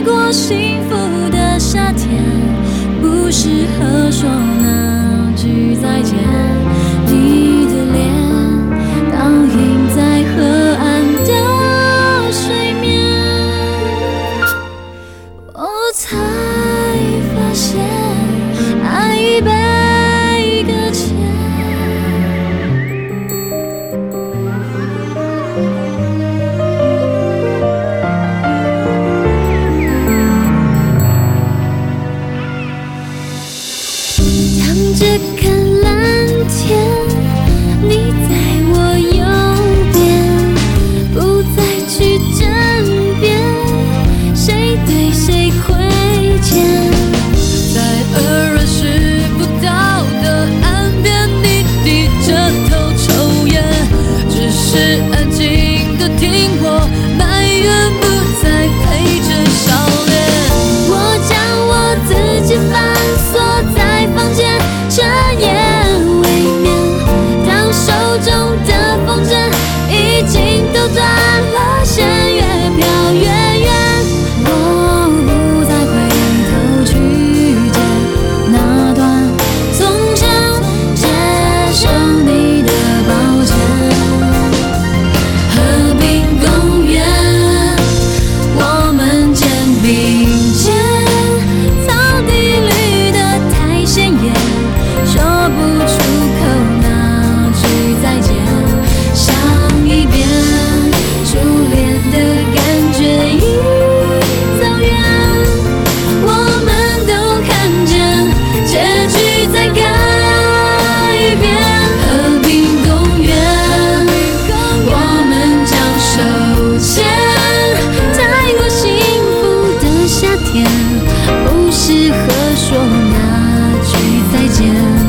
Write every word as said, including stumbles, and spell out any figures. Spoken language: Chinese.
太过幸福的夏天，不适合说那句再见。你的脸倒映在河岸的水面，我才发现爱已被搁浅。仰着看蓝天，你在我右边，不再去争辩谁对谁亏欠。 在耳软识不到的岸边，你低着头抽烟，只是安静的听我埋怨，不再陪着笑脸。 我将我自己反锁在房间，彻夜未眠。当手中的风筝已经都断了线，越飘越远。我不再回头去见那段从前，接受你的抱歉。和平公园，我们肩并肩，草地绿得太鲜艳，说不出口那句再见。想一遍，初恋的感觉已走远，我们都看见结局在改变。和平公园，我们将手牵，太过幸福的夏天，不适合说那句再见。